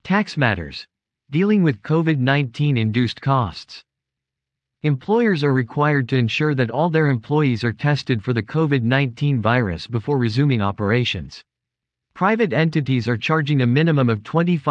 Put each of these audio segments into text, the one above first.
Tax matters. Dealing with COVID-19 induced costs. Employers are required to ensure that all their employees are tested for the COVID-19 virus before resuming operations. Private entities are charging a minimum of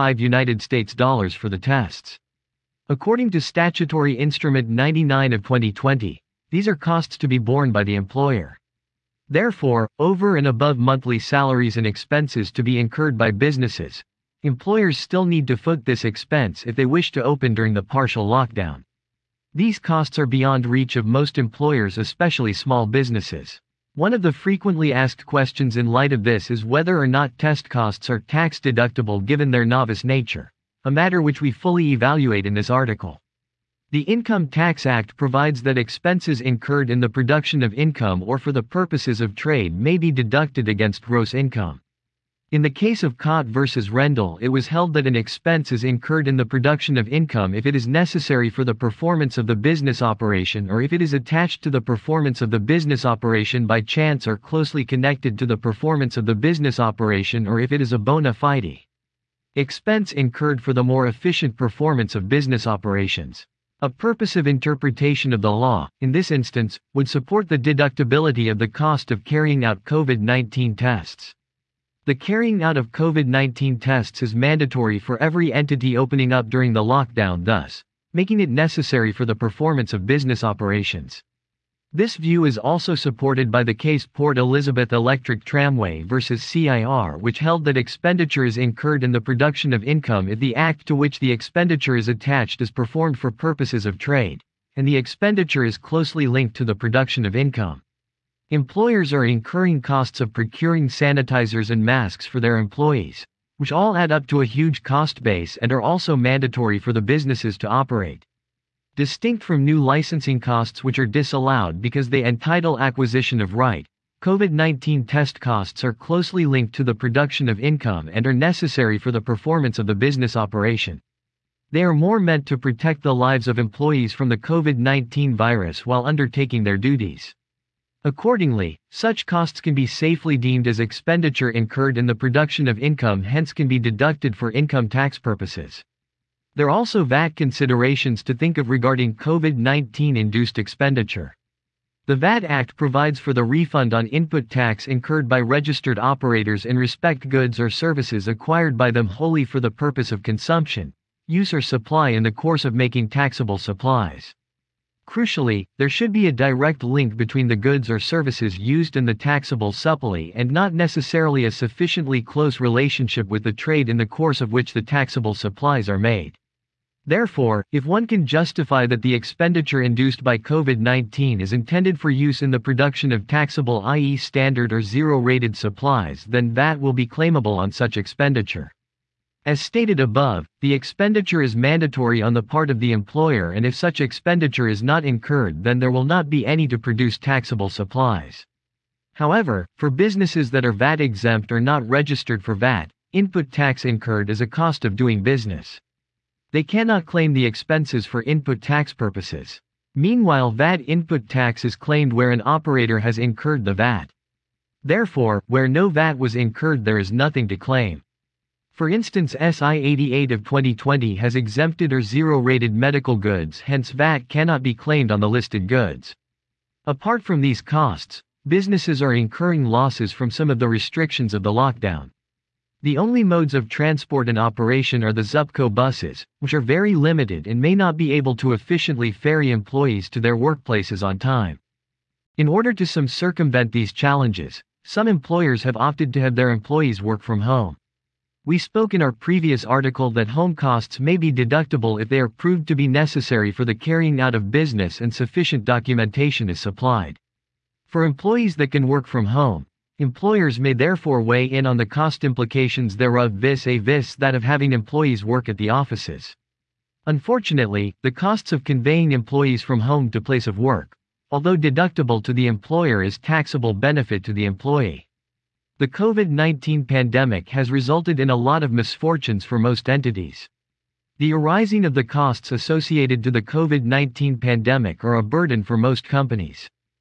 $25 for the tests. According to Statutory Instrument 99 of 2020, these are costs to be borne by the employer. Therefore, over and above monthly salaries and expenses to be incurred by businesses, employers still need to foot this expense if they wish to open during the partial lockdown. These costs are beyond reach of most employers, especially small businesses. One of the frequently asked questions in light of this is whether or not test costs are tax deductible given their novice nature, a matter which we fully evaluate in this article. The Income Tax Act provides that expenses incurred in the production of income or for the purposes of trade may be deducted against gross income. In the case of Cott v. Rendell, it was held that an expense is incurred in the production of income if it is necessary for the performance of the business operation or if it is attached to the performance of the business operation by chance or closely connected to the performance of the business operation or if it is a bona fide expense incurred for the more efficient performance of business operations. A purposive interpretation of the law, in this instance, would support the deductibility of the cost of carrying out COVID-19 tests. The carrying out of COVID-19 tests is mandatory for every entity opening up during the lockdown, thus making it necessary for the performance of business operations. This view is also supported by the case Port Elizabeth Electric Tramway vs. CIR, which held that expenditure is incurred in the production of income if the act to which the expenditure is attached is performed for purposes of trade, and the expenditure is closely linked to the production of income. Employers are incurring costs of procuring sanitizers and masks for their employees, which all add up to a huge cost base and are also mandatory for the businesses to operate. Distinct from new licensing costs which are disallowed because they entitle acquisition of right, COVID-19 test costs are closely linked to the production of income and are necessary for the performance of the business operation. They are more meant to protect the lives of employees from the COVID-19 virus while undertaking their duties. Accordingly, such costs can be safely deemed as expenditure incurred in the production of income, hence can be deducted for income tax purposes. There are also VAT considerations to think of regarding COVID-19 induced expenditure. The VAT Act provides for the refund on input tax incurred by registered operators in respect goods or services acquired by them wholly for the purpose of consumption, use or supply in the course of making taxable supplies. Crucially, there should be a direct link between the goods or services used and the taxable supply and not necessarily a sufficiently close relationship with the trade in the course of which the taxable supplies are made. Therefore, if one can justify that the expenditure induced by COVID-19 is intended for use in the production of taxable, i.e. standard or zero-rated supplies, then VAT will be claimable on such expenditure. As stated above, the expenditure is mandatory on the part of the employer, and if such expenditure is not incurred, then there will not be any to produce taxable supplies. However, for businesses that are VAT exempt or not registered for VAT, input tax incurred is a cost of doing business. They cannot claim the expenses for input tax purposes. Meanwhile, VAT input tax is claimed where an operator has incurred the VAT. Therefore, where no VAT was incurred, there is nothing to claim. For instance, SI 88 of 2020 has exempted or zero-rated medical goods, hence VAT cannot be claimed on the listed goods. Apart from these costs, businesses are incurring losses from some of the restrictions of the lockdown. The only modes of transport in operation are the Zupco buses, which are very limited and may not be able to efficiently ferry employees to their workplaces on time. In order to circumvent these challenges, some employers have opted to have their employees work from home. We spoke in our previous article that home costs may be deductible if they are proved to be necessary for the carrying out of business and sufficient documentation is supplied. For employees that can work from home, employers may therefore weigh in on the cost implications thereof vis-a-vis that of having employees work at the offices. Unfortunately, the costs of conveying employees from home to place of work, although deductible to the employer, is taxable benefit to the employee. The COVID-19 pandemic has resulted in a lot of misfortunes for most entities. The arising of the costs associated to the COVID-19 pandemic are a burden for most companies.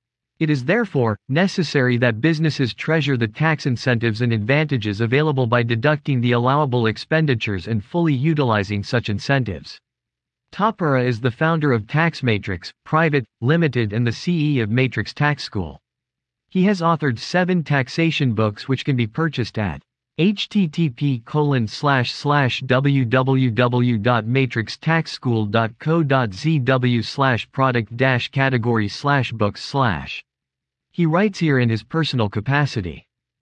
It is therefore necessary that businesses treasure the tax incentives and advantages available by deducting the allowable expenditures and fully utilizing such incentives. Tapara is the founder of TaxMatrix Private, Limited and the CE of Matrix Tax School. He has authored 7 taxation books which can be purchased at http://www.matrixtaxschool.co.zw/product-category/books/. He writes here in his personal capacity.